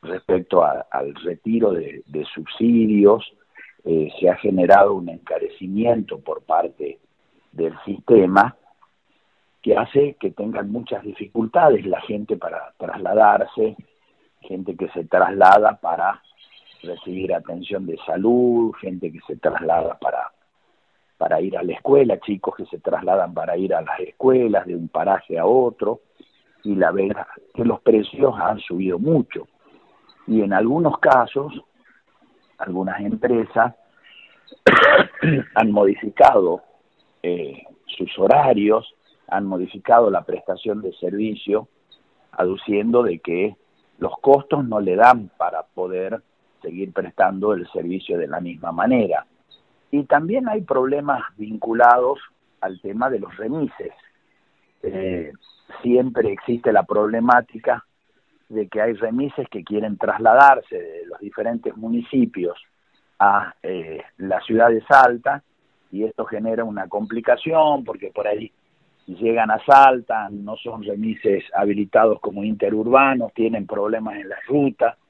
respecto al retiro de subsidios. Se ha generado un encarecimiento por parte del sistema que hace que tengan muchas dificultades la gente para trasladarse, gente que se traslada para recibir atención de salud, gente que se traslada para ir a la escuela, chicos que se trasladan para ir a las escuelas de un paraje a otro, y la verdad que los precios han subido mucho. Y en algunos casos, algunas empresas han modificado sus horarios, han modificado la prestación de servicio, aduciendo de que los costos no le dan para poder seguir prestando el servicio de la misma manera. Y también hay problemas vinculados al tema de los remises. Siempre existe la problemática de que hay remises que quieren trasladarse de los diferentes municipios a la ciudad de Salta, y esto genera una complicación porque por ahí llegan a Salta, no son remises habilitados como interurbanos, tienen problemas en la ruta,